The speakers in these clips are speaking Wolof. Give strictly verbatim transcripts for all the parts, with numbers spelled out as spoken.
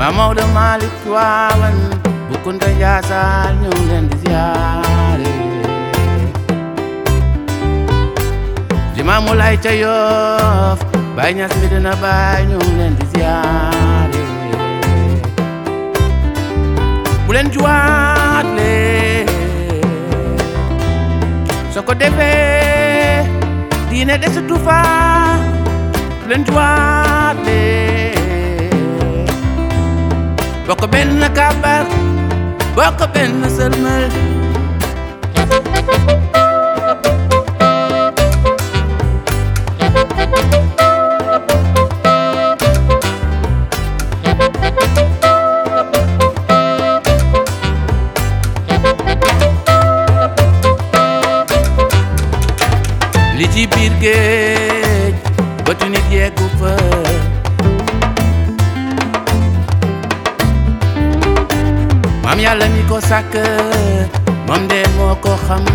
Maodo Malick Tiwaawan bu Kunta Njaasaan ñu ngi leen di ziyaare Limaamu Laay ca Yoof Baay Ñas Medina Baay ñu ngi leen di ziyaare bu leen juwaat lee soo ko defee diine desatu fa bu leen juwaat lee bokk benn kabar bokk benn sëlmal li ci biir géej bëtu nit yeggu fa maam yàlla mi ko sàkk moom de moo ko xam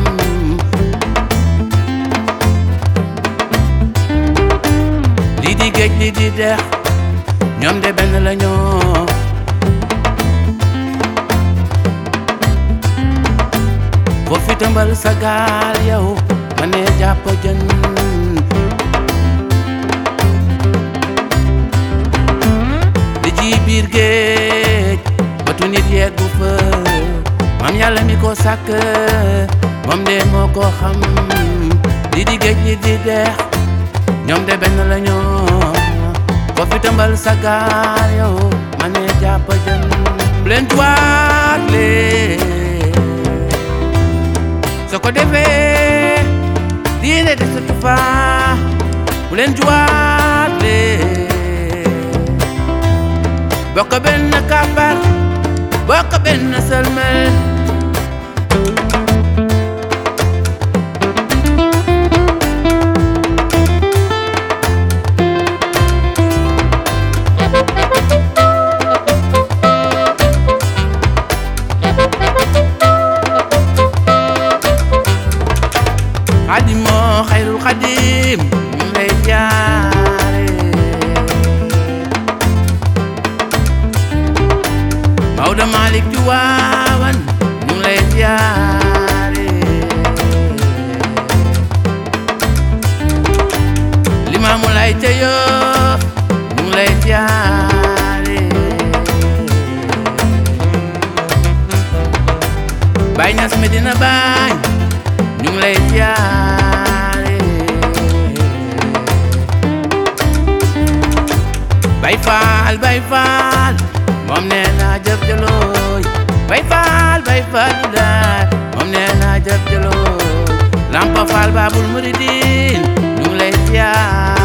lii di géej lii di dex ñoom de benn la ñoo foo fi tëmbal sa gaal yow ma ne jàpp jën li ci biir géej batu nit yeggu fa maam yàlla mi ko sàkk moom de moo ko xam li di géej li di dex ñoom de benn la ñoo ko fi tëmbal sa gaal yow ma ne jàpp jën bu leen tuwaat lee soo ko defee diine desatu fa bu leen tuwaat lee bokk benn kabar bokk benn sëlmal xadim moo xayrul xadim ñu lay jaare Maodo Malick Tiwaawan ñu lay jaare Limaamu Laay ca Yoof ñu lay jaare Baay Ñas Medina Baay ñu lay jaare Baay Faal Baay Faal moom nee na jëf jëlooy Baay Faal Baay Faal daal moom nee na jëf jëlooy Lampa Faal Baabul Muridiin ñu lay jaare